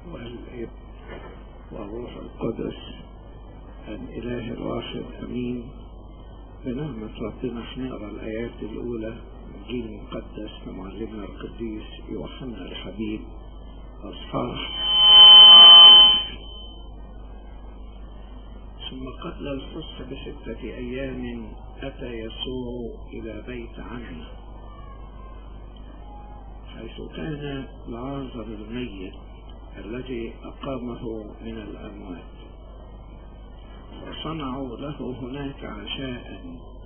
والابن والروح القدس الإله الواحد أمين. بنعمة ربنا هنقرا الآيات الأولى من الإنجيل المقدس لمعلمنا القديس يوحنا الحبيب أصحاح. ثم قبل الفصح ب6 أيام أتى يسوع إلى بيت عني حيث كان لعازر الميت الذي أقامه من الأموات، وصنعوا له هناك عشاء.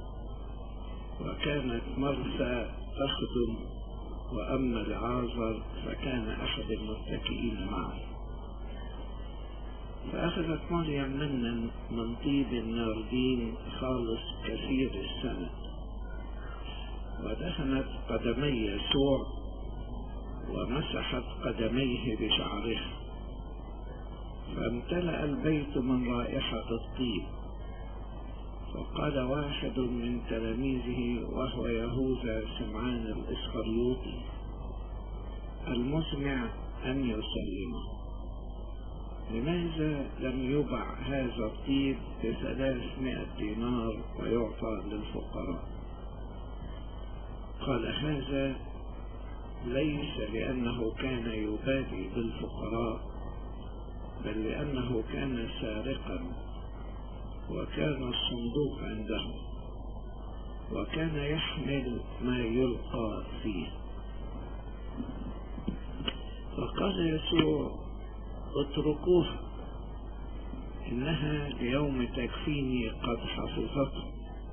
وكانت مرثا تخدم، وأما لعازر فكان أحد المتكئين معه. فأخذت مريم منا من طيب الناردين خالص كثير السنة، ودهنت قدمي يسوع ومسحت قدميه بشعرها، فامتلأ البيت من رائحة الطيب. فقال واحد من تلاميذه وهو يهوذا سمعان الإسخريوطي المسمع أن يسلمه: لماذا لم يبع هذا الطيب ب300 دينار ويعطى للفقراء؟ قال هذا ليس لأنه كان يبالي بالفقراء، بل لأنه كان سارقا، وكان الصندوق عنده، وكان يحمل ما يلقى فيه. فقال يسوع: اتركوها، إنها ليوم تكفيني قد حفظته،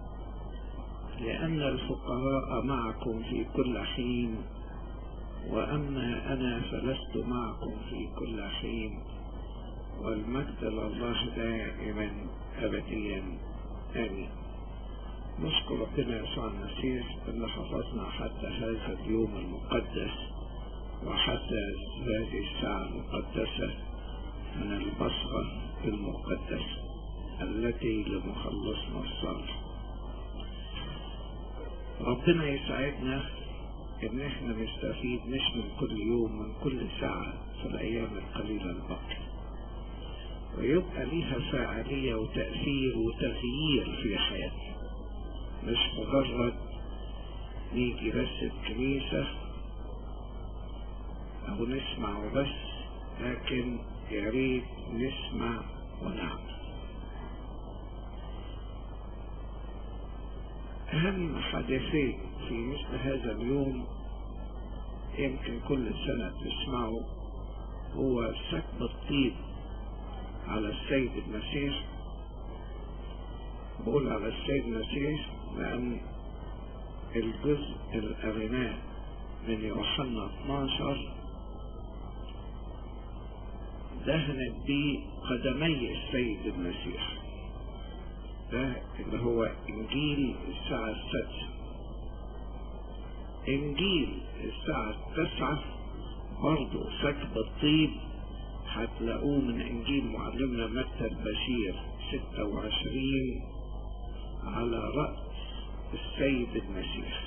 لأن الفقراء معكم في كل حين، وأما أنا فلست معكم في كل حين. والمجد لله دائما أبديا آمين. نشكر ربنا يسوع المسيح اللي حفظنا حتى هذا اليوم المقدس، وحتى هذه الساعة المقدسة من البصرة المقدسة التي لمخلصنا الصالح. ربنا يساعدنا ان احنا نستفيد مش من كل يوم، من كل ساعة في الايام القليلة الباقية، ويبقى ليها فاعلية وتأثير وتغيير في حياتنا، مش مجرد نيجي بس الكنيسة او نسمع وبس، لكن يا ريت نسمع ونعمل. اهم حدثين في مثل هذا اليوم يمكن كل سنة تسمعوا هو سكب الطيب على السيد المسيح. بقول على السيد المسيح لأن الجزء الأغنى من يوحنا 12 دهنت بيه قدمي السيد المسيح، ده اللي هو إنجيل الساعة 6. إنجيل الساعة 9 برضو سكب الطيب هتلاقوه من إنجيل معلمنا متى البشير 26 على رأس السيد المسيح،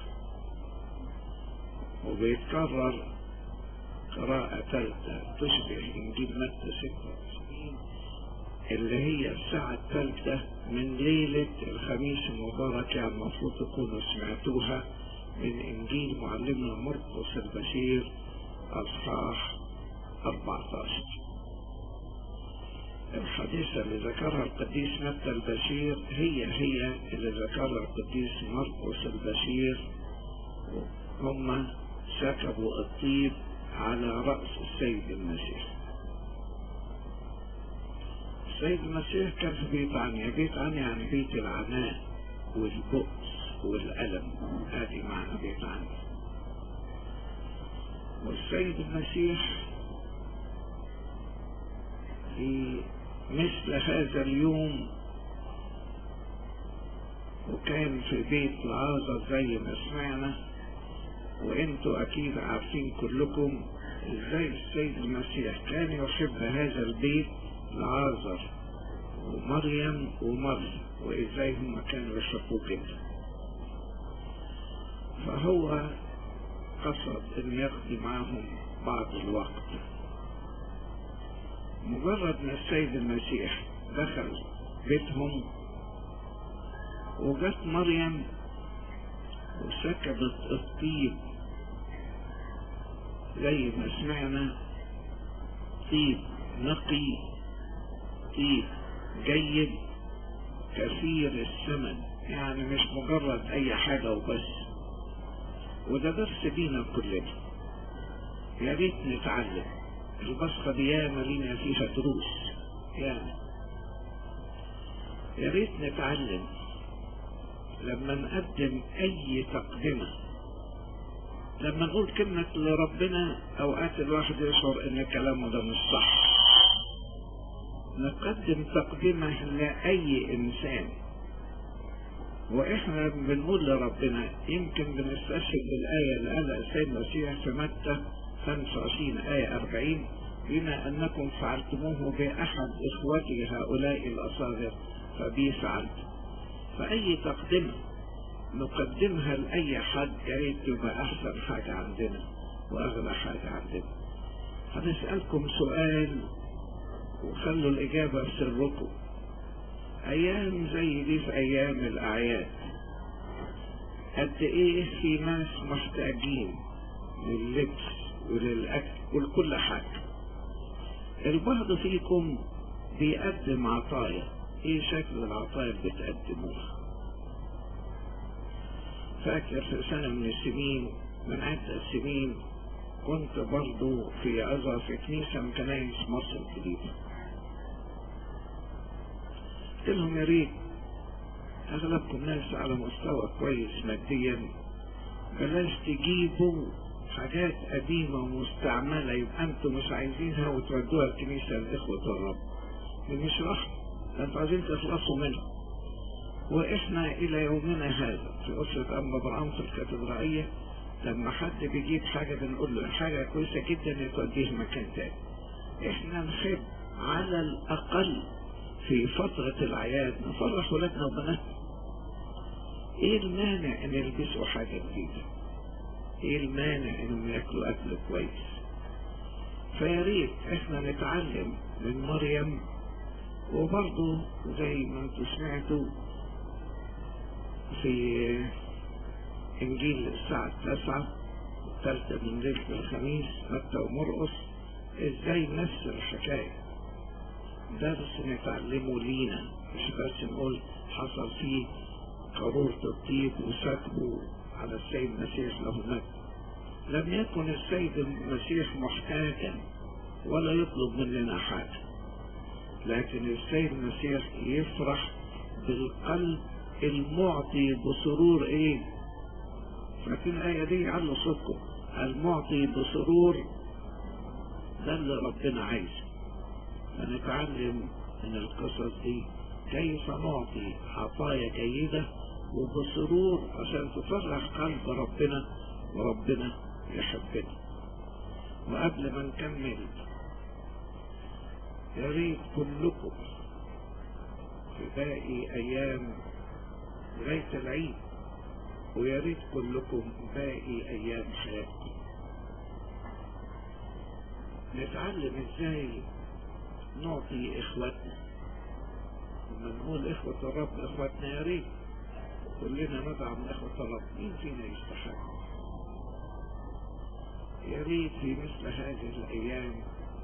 وبيتكرر قراءة ثالثة تشبه إنجيل متى 26 اللي هي الساعة 3 من ليلة الخميس المبارك، يعني المفروض تكونوا سمعتوها من إنجيل معلمنا مرقس البشير أصحاح 14. الحديثة اللي ذكرها القديس متى البشير هي اللي ذكرها القديس مرقس البشير، هم سكبوا الطيب على رأس السيد المسيح. السيد المسيح كان في بيت عنيا. بيت عنيا يعني بيت العناء والبؤس والألم، هذه معنى بيت عنيا. والسيد المسيح في مثل هذا اليوم وكان في بيت لعازر زي ما سمعنا، وانتوا اكيد عارفين كلكم ازاي السيد المسيح كان يحب هذا البيت، لعازر ومريم ومريم، وازاي هم كانوا يحبوه جدا. فهو قصد ان يقضي معهم بعض الوقت. مجرد ما السيد المسيح دخل بيتهم وجت مريم وسكبت الطيب، زي ما سمعنا، طيب نقي، طيب جيد كثير الثمن، يعني مش مجرد اي حاجة وبس. وده درس بينا كلنا، يا ريت نتعلم. البصخة دي ياما لينا فيها دروس، يا ريت نتعلم لما نقدم اي تقدمة. لما نقول كلمة لربنا اوقات الواحد يشعر ان كلامه ده مش صح. نقدم تقدمة لأي إنسان، وإحنا بنقول لربنا يمكن بنستشهد بالآية اللي قالها السيد المسيح في متى 25 آية 40: بما أنكم فعلتموه بأحد إخوتي هؤلاء الأصاغر فبي فعلت. فأي تقدمة نقدمها لأي حد يا ريت تبقى أحسن حاجة عندنا وأغلى حاجة عندنا. هنسألكم سؤال وخلوا الإجابة في سركم. أيام زي دي في أيام الأعياد قد إيه في ناس محتاجين لللبس وللأكل ولكل حاجة. البعض فيكم بيقدم عطايا. إيه شكل العطايا اللي بتقدموها؟ فاكر في سنة من السنين، من عدة سنين، كنت برضو في عظة في كنيسة من كنايس مصر الجديدة. قلت لهم يا ريت اغلبكم ناس على مستوى كويس ماديا، بلاش تجيبوا حاجات قديمة ومستعملة يبقى انتم مش عايزينها وتودوها الكنيسة لإخوة الرب. مش رحمة، انتوا عايزين تخلصوا منها. واحنا الى يومنا هذا في أسرة أم أبراهام في الكاتدرائية لما حد بيجيب حاجة بنقول له حاجة كويسة جدا يتوديه مكان تاني. احنا نحب على الأقل في فترة الأعياد نفرح ولادنا وبناتنا. ايه المانع ان يلبسوا حاجة جديدة؟ ايه المانع انهم ياكلوا اكل كويس؟ فيا ريت احنا نتعلم من مريم. وبرضه زي ما انتوا سمعتوا في انجيل الساعة 9 الثالثة من ليلة الخميس متى ومرقس ازاي نفس الحكاية. درس نتعلمه لينا، مش بس نقول حصل فيه قارورة الطيب وسكبوا على السيد المسيح له المجد. لم يكن السيد المسيح محتاجا ولا يطلب مننا حاجة، لكن السيد المسيح يفرح بالقلب المعطي بسرور. ايه فاكرين الآية دي؟ على صوتكم. المعطي بسرور، ده اللي ربنا عايزه. فنتعلم من القصص دي كيف نعطي عطايا جيدة وبسرور عشان تفرح قلب ربنا وربنا يحبنا. وقبل ما نكمل يا ريت كلكم في باقي ايام لغاية العيد، ويا ريت كلكم باقي ايام حياتكم نتعلم ازاي نعطي اخواتنا. لما نقول اخوة الرب اخواتنا، يا ريت كلنا ندعم اخوة الرب. مين فينا يستحق؟ يا ريت في مثل هذه الايام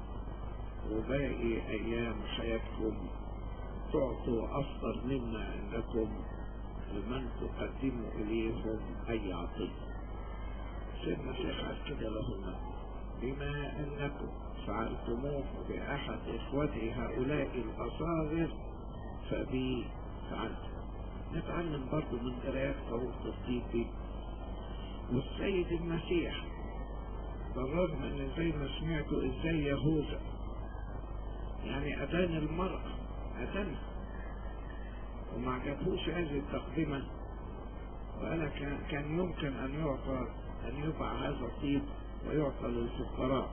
وباقي ايام حياتكم تعطوا افضل مما عندكم لمن تقدموا اليهم اي عطية. سيد المسيح قال كده لهم: بما انكم فعلتموه باحد اخوتي هؤلاء الاصاغر فبي فعلت. نتعلم برضو من قراءات قارورة الطيب دي. والسيد المسيح بالرغم ان زي ما سمعتوا ازاي يهوذا يعني ادان المرأة، ادانها وما عجبوش هذه التقدمة، وقال كان يمكن ان يباع هذا الطيب ويعطى للفقراء.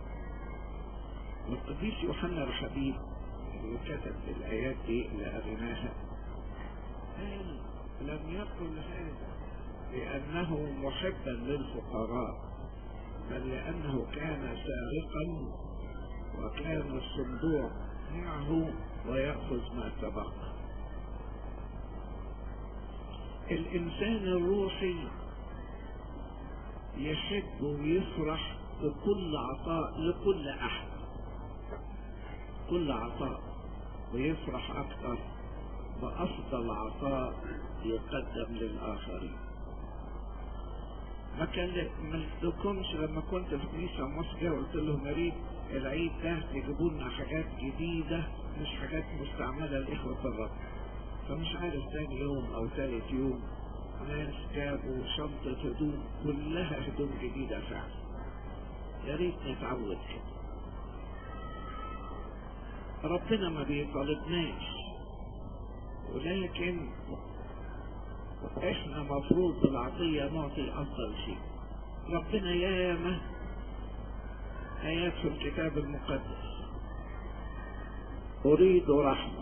والقديس يوحنا الحبيب اللي كتب الآيات دي اللي قريناها قال: لم يقل هذا لأنه محبا للفقراء، بل لأنه كان سارقا وكان الصندوق معه ويأخذ ما سبق. الإنسان الروحي يحب ويفرح بكل عطاء لكل أحد، كل عطاء، ويفرح أكثر بأفضل عطاء يقدم للآخرين. ما لكمش لما كنت في كنيسة مصر قلت لهم يا ريت العيد ده يجيبوا لنا حاجات جديدة مش حاجات مستعملة لإخوة الرب. فمش عارف ثاني يوم أو ثالث يوم ناس جابوا شنطة هدوم كلها هدوم جديدة فعلا. يا ريت نتعود كده. ربنا ما بيطالبناش، ولكن احنا مفروض بالعطية نعطي افضل شيء. ربنا ياما ايات في الكتاب المقدس: اريد رحمة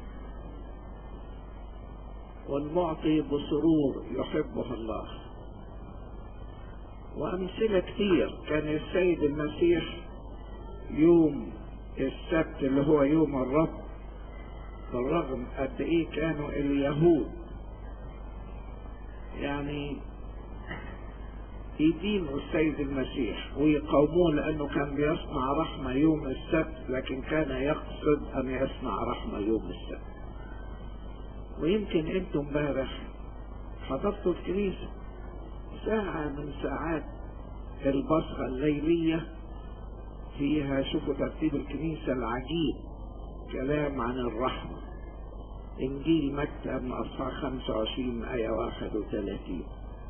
والمعطي بسرور يحبه الله. وامثلة كتير. كان السيد المسيح يوم السبت اللي هو يوم الرب، بالرغم قد ايه كانوا اليهود يعني يدينوا السيد المسيح ويقاوموه لانه كان بيصنع رحمة يوم السبت، لكن كان يقصد ان يصنع رحمة يوم السبت. ويمكن انتم امبارح حضرتوا الكنيسة ساعة من ساعات البصرة الليلية، فيها شوفوا ترتيب الكنيسة العجيب، كلام عن الرحمة. انجيل متى من اصحاح 25 آية 31.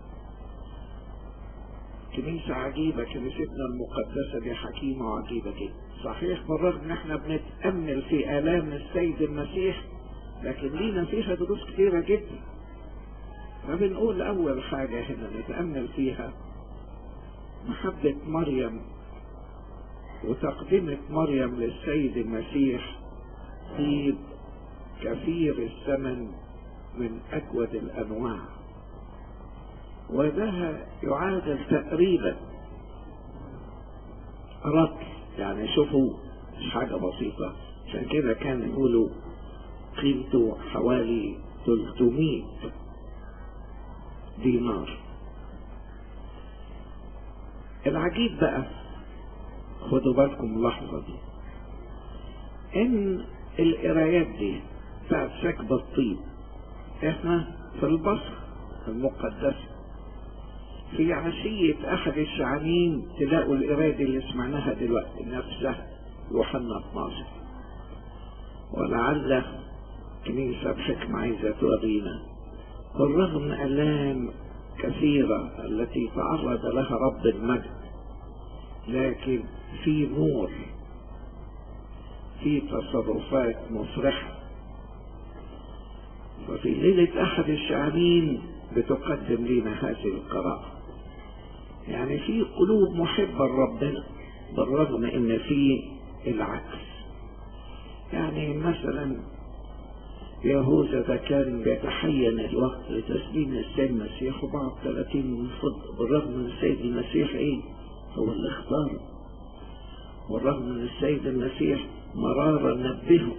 كنيسة عجيبة، كنيستنا المقدسة دي حكيمة وعجيبة جدا. صحيح بالرغم ان احنا بنتأمل في آلام السيد المسيح، لكن لينا فيها دروس كتيرة جدا. فبنقول اول حاجة هنا نتأمل فيها محبة مريم وتقدمة مريم للسيد المسيح طيب كثير الثمن من أجود الأنواع، وده يعادل تقريبا رطل. يعني شوفوا مش حاجة بسيطة، عشان كده كان يقولوا قيمته حوالي 300 دينار. العجيب بقى خدوا بالكم اللحظة دي، ان القرايات دي بتاعت سكب الطيب احنا في البصرة المقدسة في عشية احد الشعانين تلاقوا القراية دي اللي سمعناها دلوقتي نفسها يوحنا 12. ولعل كنيسة بحكمة عايزة تورينا بالرغم من آلام كثيرة التي تعرض لها رب المجد، لكن في نور، في تصرفات مفرحة. وفي ليلة أحد الشعانين بتقدم لنا هذه القراءة. يعني في قلوب محبة لربنا بالرغم ان في العكس. يعني مثلا يهوذا ده كان بيتحين الوقت لتسليم السيد المسيح وبعض 30 من فضة، بالرغم من السيد المسيح ايه هو اللي اختاره، والرغم من السيد المسيح مرارا نبهه،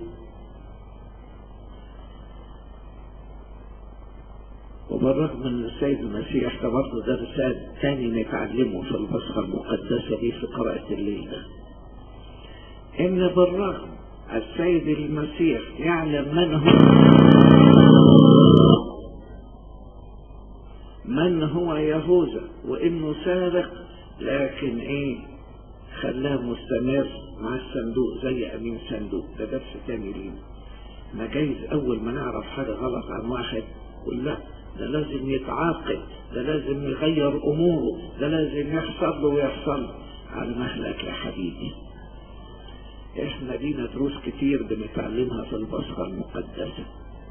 وبالرغم من السيد المسيح ده برضه درس ثاني نتعلمه في البصرة المقدسة دي في قراءة الليل، ان بالرغم السيد المسيح يعلم من هو يهوذا وانه سارق، لكن ايه خلاه مستمر مع الصندوق زي امين صندوق. ده درس تاني لينا. ما جايز اول ما نعرف حاجة غلط عن واحد قل لا ده لازم يتعاقب، ده لازم يغير اموره، ده لازم يحصل له ويحصل له. على مهلك يا حبيبي، احنا لينا دروس كتير بنتعلمها في البصرة المقدسة.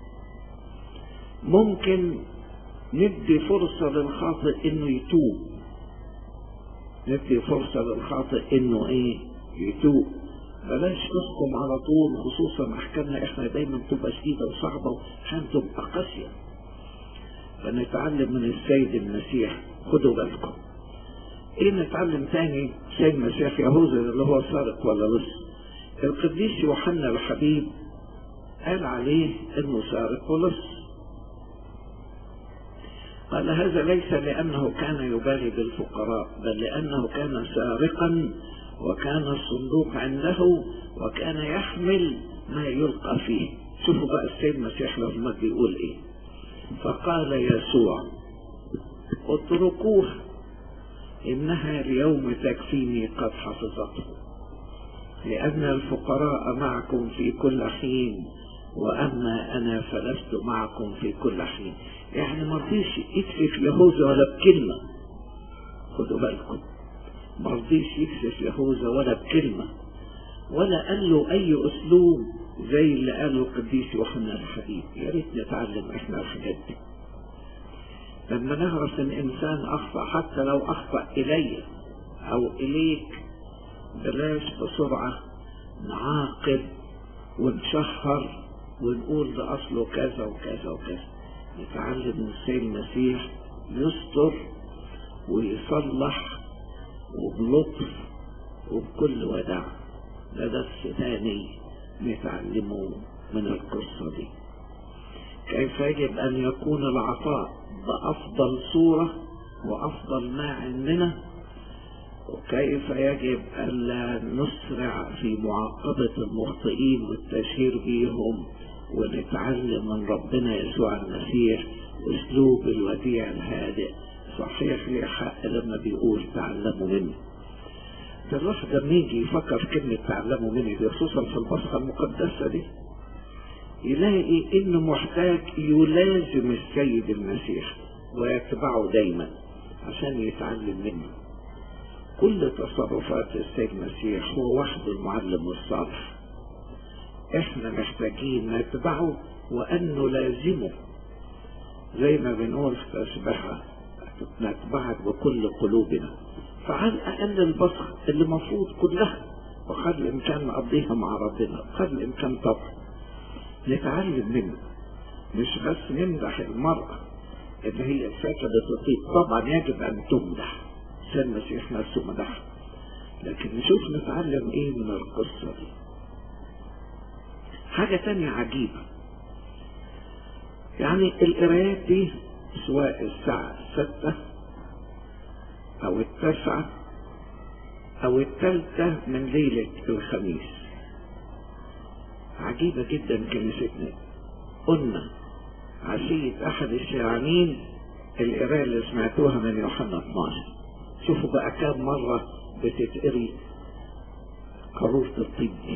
ممكن ندي فرصة للخاطئ انه يتوب، ندي فرصة للخاطئ انه ايه يتوب. بلاش نحكم على طول، خصوصا احكامنا احنا دايما تبقى شديدة وصعبة وحين تبقى قاسية. فنتعلم من السيد المسيح. خدوا بالكم ايه نتعلم تاني سيد المسيح يهوذا اللي هو سارق ولا لص؟ القديس يوحنا الحبيب قال عليه انه سارق ولص. قال هذا ليس لأنه كان يبالي بالفقراء، بل لأنه كان سارقا، وكان الصندوق عنده، وكان يحمل ما يلقى فيه. شوفوا بقى السيد المسيح لما بيقول ايه: فقال يسوع اتركوها، إنها اليوم تكفيني قد حفظته، لأن الفقراء معكم في كل حين، وأما أنا فلست معكم في كل حين. يعني ما رضيش يكسف يهوذا ولا بكلمة. خدوا بالكم، ما رضيش يكسف يهوذا ولا بكلمة، ولا قال له أي أسلوب زي اللي قاله القديس يوحنا الحبيب. يا ريت نتعلم إحنا الحاجات دي. لما نعرف إن إنسان أخطأ، حتى لو أخطأ إلي أو إليك، بلاش بسرعة نعاقب ونشهر ونقول ده أصله كذا وكذا وكذا. نتعلم من السيد المسيح يستر ويصلح وبلطف وبكل وداع. ده درس ثاني نتعلمه من القصة دي، كيف يجب أن يكون العطاء بأفضل صورة وأفضل ما عندنا، وكيف يجب ألا نسرع في معاقبة المخطئين والتشهير بيهم، ونتعلم من ربنا يسوع المسيح أسلوب الوديع الهادئ. صحيح لي حق لما بيقول تعلموا مني. ده الواحد لما يجي يفكر كلمة تعلموا مني دي، خصوصا في البصرة المقدسة دي، يلاقي إنه محتاج يلازم السيد المسيح ويتبعه دايما عشان يتعلم منه. كل تصرفات السيد المسيح هو وحده المعلم الصالح. احنا محتاجين نتبعه وأن نلازمه، زي ما بنقول في تسبحة نتبعك بكل قلوبنا. فعلى الأقل البصر اللي مفروض كلها وقدر الإمكان نقضيها مع ربنا قدر الإمكان طبعا نتعلم منه. مش بس نمدح المرأة اللي هي سكبت الطيب، طبعا يجب أن تمدح، سيد المسيح نفسه مدحها، لكن نشوف نتعلم ايه من القصة دي. حاجة تانية عجيبة، يعني القرايات دي سواء الساعة 6 أو 9 أو 3 من ليلة الخميس، عجيبة جدا كنيستنا. قلنا عشية أحد الشيعانين القراية اللي سمعتوها من يوحنا 12. شوفوا بقى كام مرة بتتقري قارورة الطيب دي.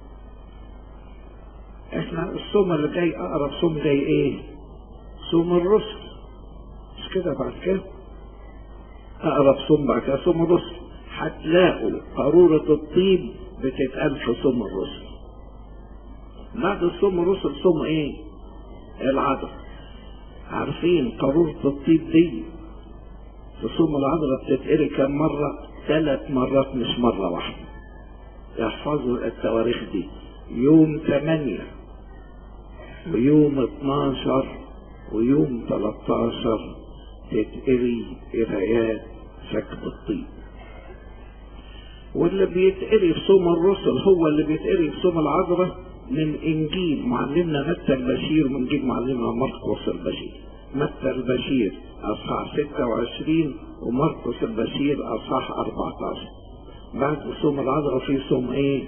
احنا الصوم اللي جاي اقرب صوم جاي ايه؟ صوم الرسل، مش كده؟ بعد كده اقرب صوم بعد كده صوم الرسل. هتلاقوا قارورة الطيب بتتقال في صوم الرسل. بعد صوم الرسل صوم ايه؟ العذراء. عارفين قارورة الطيب دي في صوم العذراء بتتقري كم مرة؟ 3 مرات مش مرة واحدة. يحفظوا التواريخ دي، يوم 8 ويوم 12 ويوم 13 تتقري قرايات سكب الطيب. واللي بيتقري في صوم الرسل هو اللي بيتقري في صوم العذراء من انجيل معلمنا متى البشير ومن انجيل معلمنا مرقس البشير. متى البشير اصحاح 26 ومرقس البشير اصحاح 14. بعد صوم العذراء في صوم ايه؟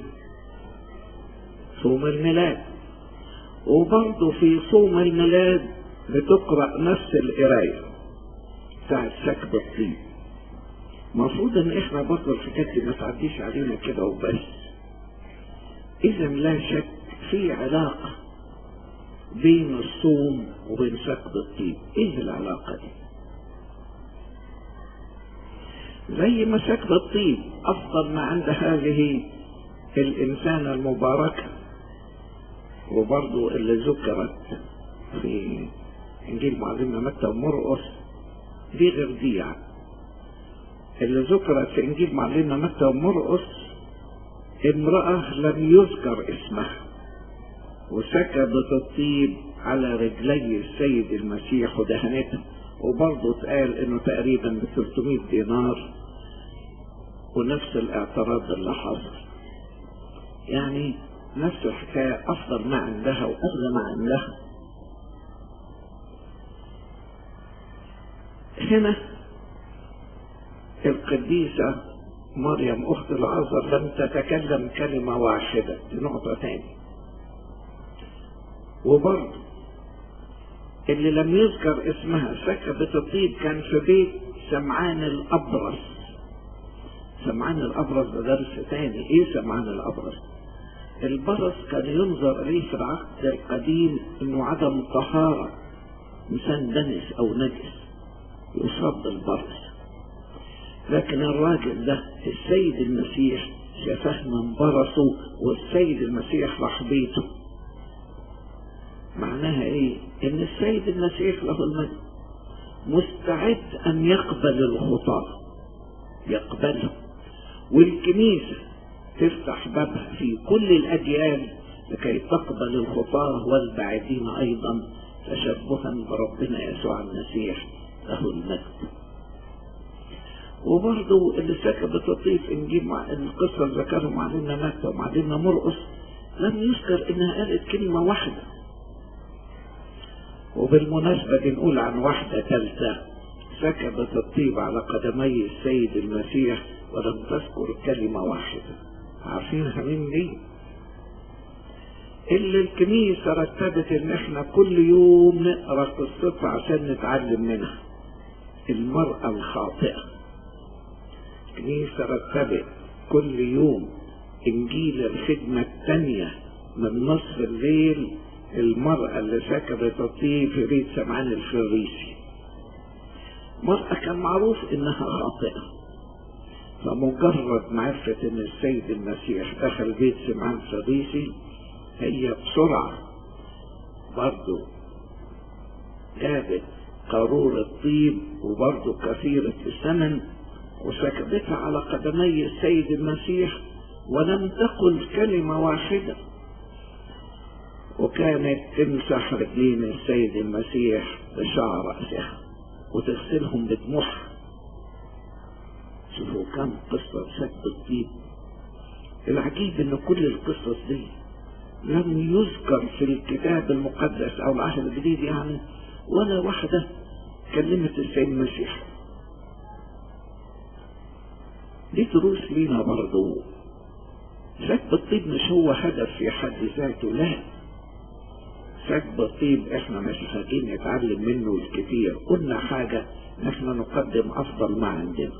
صوم الميلاد. وبرضه في صوم الميلاد بتقرأ نفس القراية بتاعت سكب الطيب. المفروض ان احنا برضه الحاجات دي ما تعديش علينا كده وبس. اذا لا شك في علاقة بين الصوم وبين سكب الطيب. ايه العلاقة دي؟ زي ما سكب الطيب افضل ما عند هذه الانسانة المباركة، وبرضو اللي ذكرت في انجيل معلمنا متى ومرقس دي غير دي. يعني اللي ذكرت في انجيل معلمنا متى ومرقس امرأة لم يذكر اسمها وسكبت الطيب على رجلي السيد المسيح ودهنته، وبرضه اتقال انه تقريبا ب 300 دينار ونفس الاعتراض اللي حصل، يعني نفس الحكاية، أفضل ما عندها وأغلى ما عندها. هنا القديسة مريم أخت العازر لم تتكلم كلمة واحدة، دي نقطة تاني. وبرضه اللي لم يذكر اسمها سكبت الطيب كان في بيت سمعان الأبرص. سمعان الأبرص ده درس تاني. ايه سمعان الأبرص؟ البرص كان ينظر إليه في العهد القديم انه عدم طهارة، انسان دنس او نجس يصاب بالبرص. لكن الراجل ده السيد المسيح شافه من برصه، والسيد المسيح راح بيته. معناها ايه؟ ان السيد المسيح له المجد مستعد ان يقبل الخطاة، يقبلهم، والكنيسة تفتح بابها في كل الأجيال لكي تقبل الخطاة والبعيدين أيضا، تشبها بربنا يسوع المسيح له المجد. وبرضو اللي سكبت الطيب إنجيل مع القصة اللي ذكرهم علينا متى ومعلمنا مرقس لم يذكر إنها قالت كلمة واحدة. وبالمناسبة بنقول عن واحدة ثالثة سكبت الطيب على قدمي السيد المسيح ولم تذكر كلمة واحدة. عارفينها مين دي؟ اللي الكنيسة رتبت ان احنا كل يوم نقرأ قصتها عشان نتعلم منها، المرأة الخاطئة. الكنيسة رتبت كل يوم انجيل الخدمة الثانية من نصف الليل، المرأة اللي سكبت الطيب في بيت سمعان الفريسي. مرأة كان معروف انها خاطئة، فمجرد معرفة ان السيد المسيح دخل بيت سمعان الفريسي هي بسرعة برضو جابت قارورة طيب وبرضو كثيرة الثمن وسكبتها على قدمي السيد المسيح ولم تقل كلمة واحدة، وكانت تمسح رجلين السيد المسيح بشعر رأسها وتغسلهم بدموعها. شوفوا كم قصة سكب الطيب. العجيب ان كل القصص دي لم يذكر في الكتاب المقدس او العهد الجديد يعني ولا واحدة كلمت السيد المسيح. دي دروس لينا برضو. سكب الطيب مش هو هدف في حد ذاته، لا. سكب الطيب احنا محتاجين نتعلم منه الكثير. قلنا حاجة احنا نقدم افضل ما عندنا.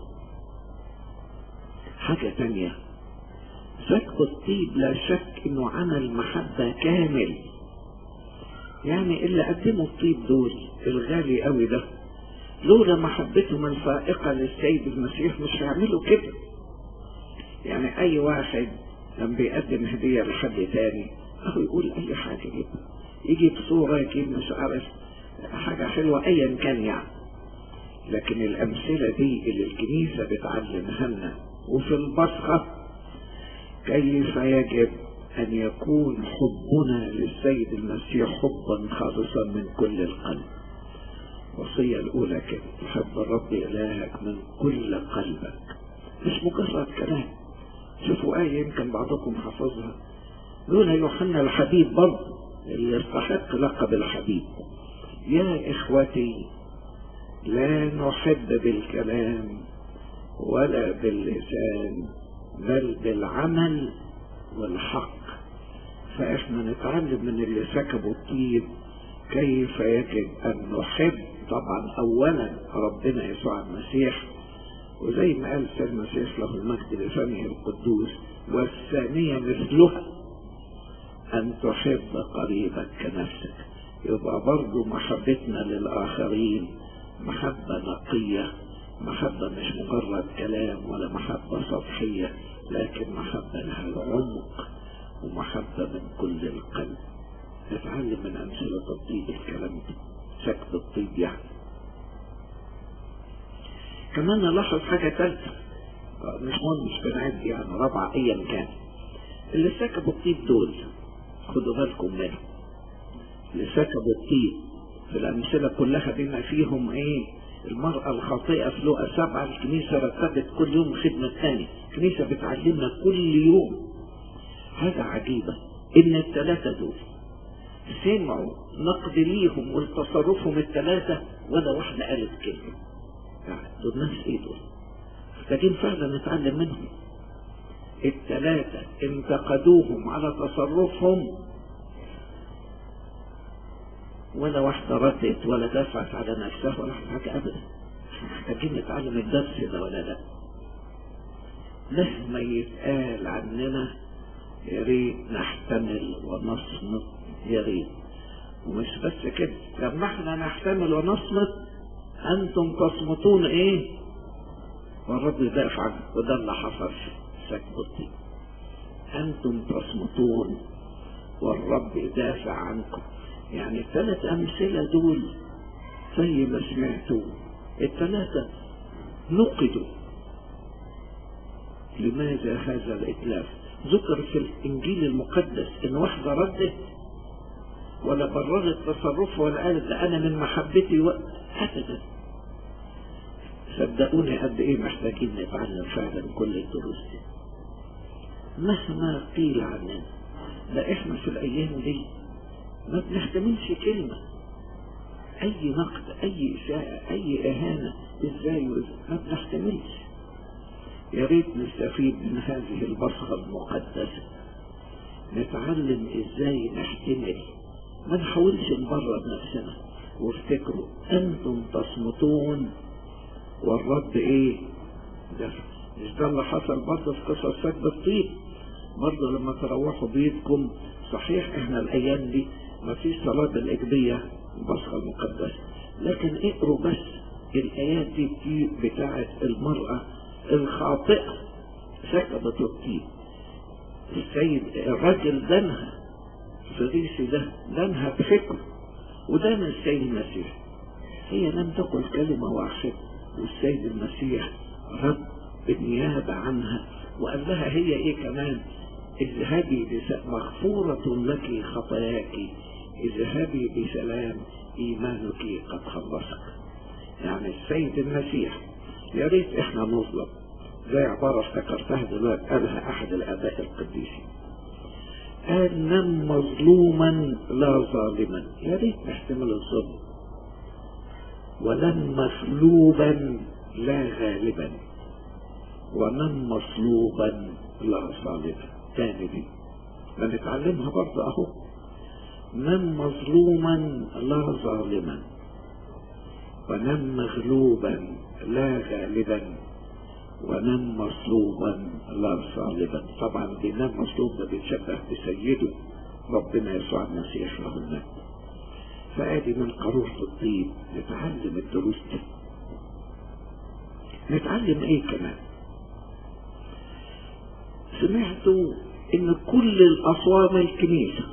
حاجة تانية، سكب الطيب لا شك انه عمل محبة كامل. يعني اللي قدموا الطيب دول الغالي قوي ده لولا محبتهم الفائقة للسيد المسيح مش هيعملوا كده. يعني اي واحد لما بيقدم هدية لحد تاني اهو يقول اي حاجة كده، يجيب صورة، يجيب مش عارف حاجة حلوة ايا كان يعني. لكن الامثلة دي اللي الكنيسة بتعلمها لنا وفي البصرة كيف يجب ان يكون حبنا للسيد المسيح حبا خالصا من كل القلب. الوصية الاولى كده، تحب الرب الهك من كل قلبك، مش مجرد كلام. شوفوا آية يمكن بعضكم حفظها، لولا يوحنا الحبيب برضه اللي يستحق لقب الحبيب. يا إخوتي لا نحب بالكلام ولا باللسان بل بالعمل والحق. فإحنا نتعلم من اللي سكبوا الطيب كيف يجب أن نحب طبعا أولا ربنا يسوع المسيح، وزي ما قال سيد المسيح له المجد بفمه القدوس، والثانية مثلها أن تحب قريبك كنفسك. يبقى برضو محبتنا للآخرين محبة نقية، محبة مش مجرد كلام ولا محبة سطحية، لكن محبة لها العمق ومحبة من كل القلب. نتعلم من أمثلة الطيب الكلام ده، سكب الطيب يعني. كمان نلاحظ حاجة ثالثة مش مهم، مش بنعد يعني، رابعة ايا كان. اللي سكبوا الطيب دول خدوا بالكم منهم. اللي سكبوا الطيب في الأمثلة كلها بما فيهم ايه؟ المرأة الخاطئة في لقا 7 الكنيسة رتبت كل يوم خدمة تاني الكنيسة بتعلمنا كل يوم. هذا عجيبة ان الثلاثة دول سمعوا نقد ليهم والتصرفهم الثلاثة ولا واحدة قالت كلمة. يعني دول ناس ايه دول؟ محتاجين فعلا نتعلم منهم. الثلاثة انتقدوهم على تصرفهم ولا واحدة ردت ولا دفعت على نفسها ولا حاجة أبدا. محتاجين نتعلم الدرس ده ولا لا؟ مهما يتقال عننا يا ريت نحتمل ونصمت، يا ريت. ومش بس كده، لما احنا نحتمل ونصمت انتم تصمتون ايه والرب يدافع عنكم. وده اللي حصل في سكب الطين. انتم تصمتون والرب يدافع عنكم. يعني الثلاث امثله دول زي ما سمعتوا الثلاثه نقدوا. لماذا هذا الاتلاف؟ ذكر في الانجيل المقدس ان واحده ردت ولا بررت تصرفها ولا قالت ده انا من محبتي ابدا. صدقوني قد ايه محتاجين نتعلم فعلا كل الدروس دي. مهما قيل عننا، ده احنا في الايام دي ما بنحتملش كلمه. اي نقد، اي اساءه، اي اهانه، ازاي ما بنحتملش. يا ريت نستفيد من هذه البصرة المقدسة، نتعلم ازاي نحتمل، ما نحاولش نبرر نفسنا. وافتكروا انتم تصمتون والرب ايه دفع. مش ده اللي حصل برضه في قصة سكب الطين؟ برضه لما تروحوا بيتكم، صحيح احنا الايام دي ما فيش صلاة بالاجبية البصرة المقدسة، لكن اقروا بس الايات دي بتاعت المرأة الخاطئة سكبت الطين. السيد الرجل دنها فريسي ده دنها بفكر ودان السيد المسيح. هي لم تقل كلمة واحدة والسيد المسيح رد بالنيابة عنها وقال لها هي ايه كمان؟ اذهبي مغفورة لك خطاياك، اذهبي بسلام، ايمانك قد خلصك. يعني السيد المسيح، يا ريت احنا نظلم. زي عبارة افتكرتها دلوقتي قالها احد الاباء القديسين، قال نم مظلوما لا ظالما. يا ريت نحتمل الظلم. ونم مغلوبا لا غالبا، ونم مصلوبا لا ظالما. تاني دي بنتعلمها برضه اهو. نم مظلوما لا ظالما، ونم مغلوبا لا غالبا، ونم مصلوبا لا صالبا. طبعا بينام مصلوب ده بيتشبه بسيده ربنا يسوع المسيح له المجد. فادي من قارورة الطين نتعلم الدروس دي. نتعلم ايه كمان؟ سمعتوا ان كل الاصوام الكنيسة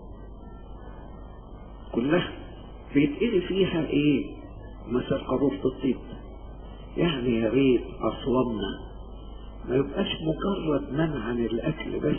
كلها بيتقري فيها ايه؟ مثل قارورة الطين. يعني يا ريت اصوامنا ما يبقاش مجرد منع عن الاكل بس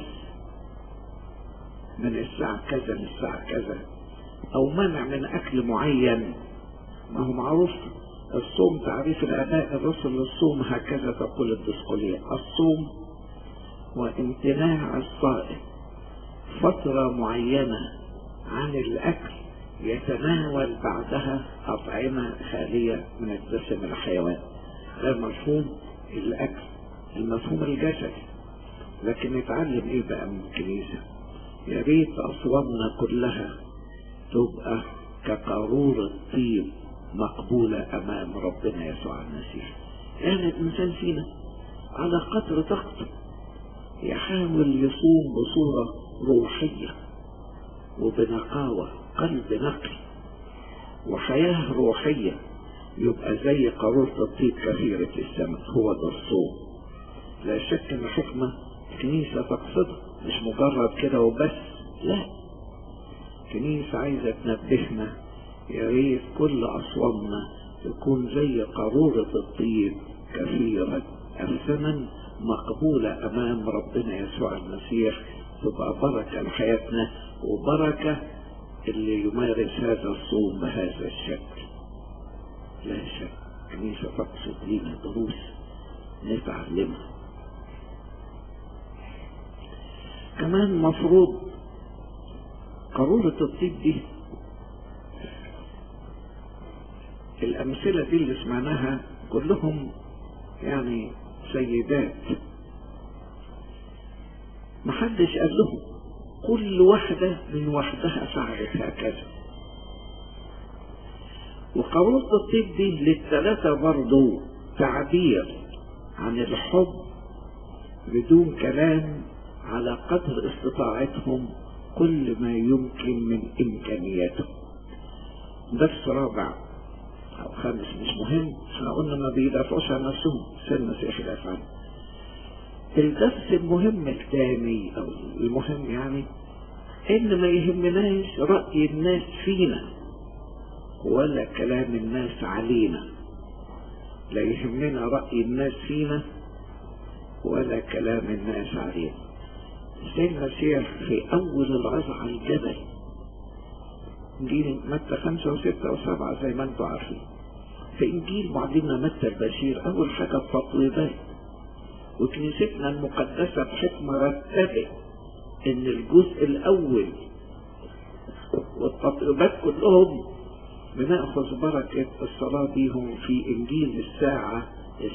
من الساعة كذا للساعة كذا، او منع من اكل معين. ما هو معروف الصوم، تعريف الاباء الرسل للصوم هكذا تقول الدسقلية: الصوم وامتناع الصائم فترة معينة عن الاكل يتناول بعدها اطعمة خالية من الدسم الحيواني. ده مفهوم الاكل، المفهوم الجسدي. لكن نتعلم ايه بقى من الكنيسة؟ يا ريت اصوامنا كلها تبقى كقارورة طيب مقبولة امام ربنا يسوع المسيح. يعني الانسان فينا على قدر طاقته يحاول يصوم بصورة روحية وبنقاوة، قلب نقي وحياة روحية، يبقى زي قارورة الطيب كثيرة الثمن. هو ده الصوم. لا شك ان حكمة الكنيسة تقصدها، مش مجرد كده وبس، لا. الكنيسة عايزة تنبهنا يا ريت كل أصوامنا تكون زي قارورة الطيب كثيرة الثمن مقبولة أمام ربنا يسوع المسيح، تبقى بركة لحياتنا وبركة اللي يمارس هذا الصوم بهذا الشكل. لا شك الكنيسة تقصد لنا دروس نتعلمها. كمان مفروض قارورة الطيب دي، الأمثلة دي اللي سمعناها كلهم يعني سيدات، محدش قال لهم، كل واحدة من وحدها فعلت هكذا. وقارورة الطيب دي للثلاثة برضو تعبير عن الحب بدون كلام، على قدر استطاعتهم كل ما يمكن من إمكانياتهم. درس رابع أو خامس مش مهم، احنا قلنا ما بيدافعوش عن نفسهم، سيد المسيح يدافع عنهم. الدرس المهم الثاني أو المهم يعني إن ما يهمناش رأي الناس فينا ولا كلام الناس علينا. لا يهمنا رأي الناس فينا ولا كلام الناس علينا. سيد المسيح في أول العظة على الجبل، إنجيل متى 5 و6 و7 زي ما انتم عارفين، في إنجيل معلمنا متى البشير أول حاجة التطويبات، وكنيستنا المقدسة بحكمة رتبت إن الجزء الأول والتطويبات كلهم بنأخذ بركة الصلاة بيهم في إنجيل الساعة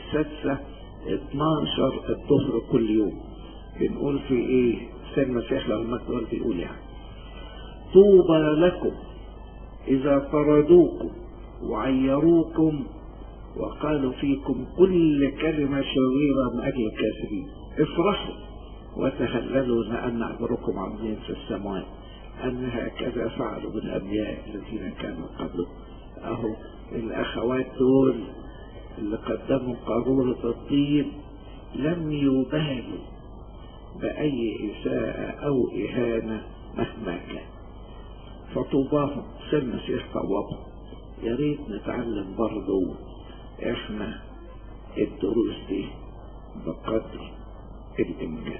6:12 الظهر كل يوم. بنقول في إيه؟ سيد المسيح له المجد بيقول يعني: طوبى لكم إذا طردوكم وعيروكم وقالوا فيكم كل كلمة شريرة من أجل الكاذبين، افرحوا وتهللوا لأن أجركم عظيم في السماوات، أن هكذا فعلوا بالأنبياء الذين كانوا قبلهم. أهو الأخوات دول اللي قدموا قارورة الطيب لم يبالوا بأي إساءة أو إهانة مهما كان، فطوباهم. سيد المسيح طوبهم. يا ريت نتعلم برضو احنا الدروس دي بقدر الإمكان.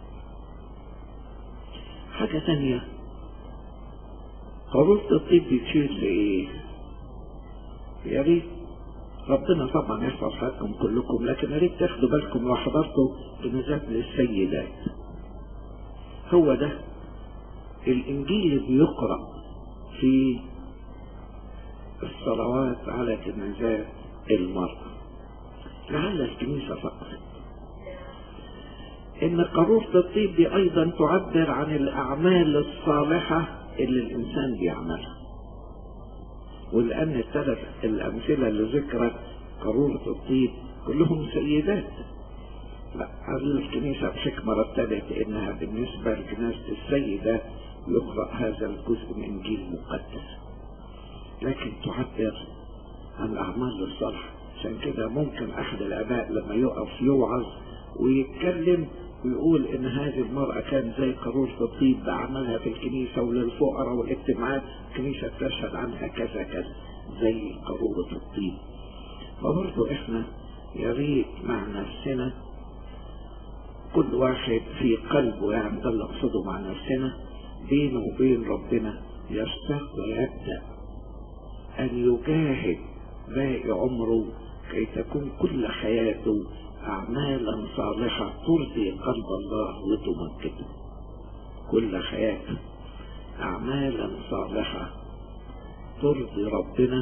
حاجة تانية، قارورة الطيب بتشير لإيه؟ يا ريت ربنا طبعا يحفظ حياتكم كلكم، لكن يا ريت تاخدوا بالكم لو حضرتوا جنازات للسيدات. هو ده الإنجيل اللي بيقرأ في الصلوات على جنازات المرأة، لعل الكنيسة فقط. إن قارورة الطيب دي أيضا تعبر عن الأعمال الصالحة اللي الإنسان بيعملها، ولأن الثلاث الأمثلة اللي ذكرت قارورة الطيب كلهم سيدات، لا، الكنيسة بحكمة رتبت إنها بالنسبة لجنازة السيدة يقرأ هذا الجزء من إنجيل مقدس، لكن تعبر عن الأعمال الصالحة. عشان كده ممكن أحد الآباء لما يقف يوعظ ويتكلم ويقول إن هذه المرأة كان زي قارورة الطيب بعملها في الكنيسة وللفقراء والاجتماعات، الكنيسة تشهد عنها كذا كذا زي قارورة الطيب. فبرضه إحنا يا ريت مع نفسنا كل واحد في قلبه، يعني ده اللي أقصده مع نفسنا، بينه وبين ربنا يشتاق ويبدأ أن يجاهد باقي عمره كي تكون كل حياته أعمالا صالحة ترضي قلب الله وتمجده. كل حياته أعمالا صالحة ترضي ربنا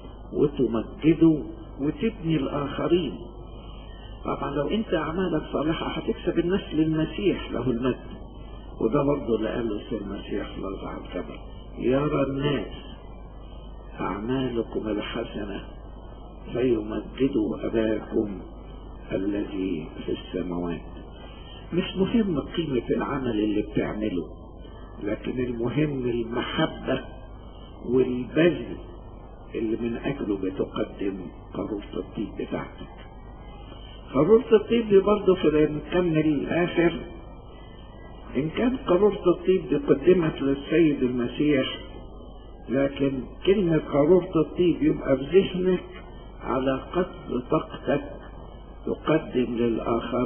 وتمجده وتبني الآخرين. طبعا لو أنت أعمالك صالحة هتكسب الناس للمسيح له المجد، وده برضه اللي قاله السيد المسيح في العظة على الجبل: يرى الناس أعمالكم الحسنة فيمجدوا أباكم الذي في السماوات. مش مهم قيمة العمل اللي بتعمله، لكن المهم المحبة والبذل اللي من أجله بتقدم قارورة الطيب بتاعتك. قارورة الطيب دي برضه في نكمل الآخر، إن كان قارورة الطيب دي قدمت للسيد المسيح، لكن كلمة قارورة الطيب يبقى في ذهنك على قدر طاقتك تقدم للآخر